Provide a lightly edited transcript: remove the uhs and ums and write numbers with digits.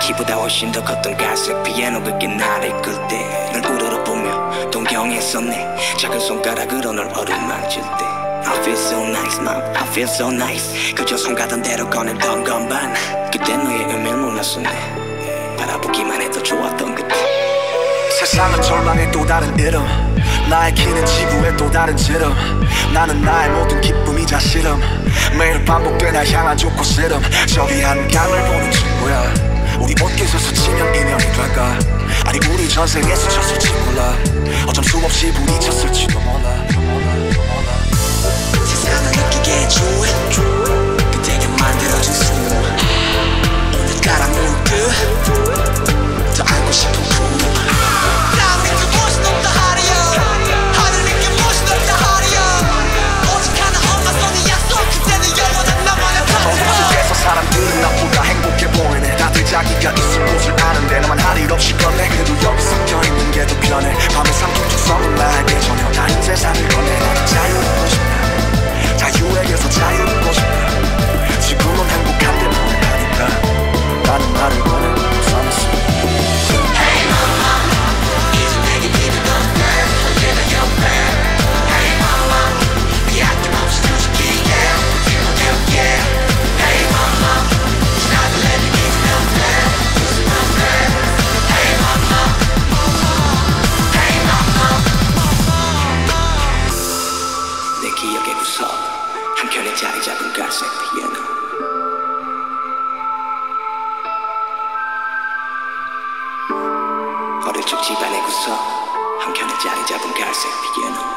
키보다 훨씬 더 컸던 갈색 피아노 그게 나를 이끌 때널 우러러보며 동경했었네. 작은 손가락으로 널 어루만질 때 I feel so nice, mom, I feel so nice. 그저 손 가던 대로 꺼내던 건반 그때 너의 의미를 몰랐었네. 바라보기만 해도 좋았던 그때. 세상은 절망의 또 다른 이름, 나의 키는 지구의 또 다른 지름. 나는 나의 모든 기쁨이자 싫음, 매일 반복돼 날 향한 좋고 싫음. 저기 한강을 보는 친구야, 우리 옷깃에서 스치면 인연이 될까? 아니 우리 전생에 스쳤을지 몰라. 어쩜 수없이 부딪혔을지도 몰라. 세상을 느끼게 해줘 그대가 만들어준 숨 오늘따라 문득 더 알고 싶은 꿈. 난 느껴보지 높다 하리여, 하늘 느껴보지 높다 하리여. 오직 하나 엄마 손이 약속, 그때는 영원한 나만의 어둠 속에서 사람들은 나보다 행복해 보이네. 다들 자기가 있을 곳을 아는데 나만 할 일 없이 걷네. 그래도 여기 섞여있는 게 더 편해. 밤에 삼킨 척성은 나에게 전혀 다른 세상을 건네. 나는 자유롭고 싶다, 자유에게서 자유롭고 싶다. 지금은 행복한데 너는 아닌가. 나는 나를 원해 살았어. Hey mama, 이제 내게 믿는 건데 언제나 옆에. Hey mama, 네 아낌없이 주식이게 웃기는 게 Hey mama, 나를 내게 믿는 건데 무슨 건데. Hey mama, Hey mama. 내 기억의 구석 한켠에 자리 잡은 갈색 피아노. 어릴 적 집안의 구석 한켠에 자리 잡은 갈색 피아노.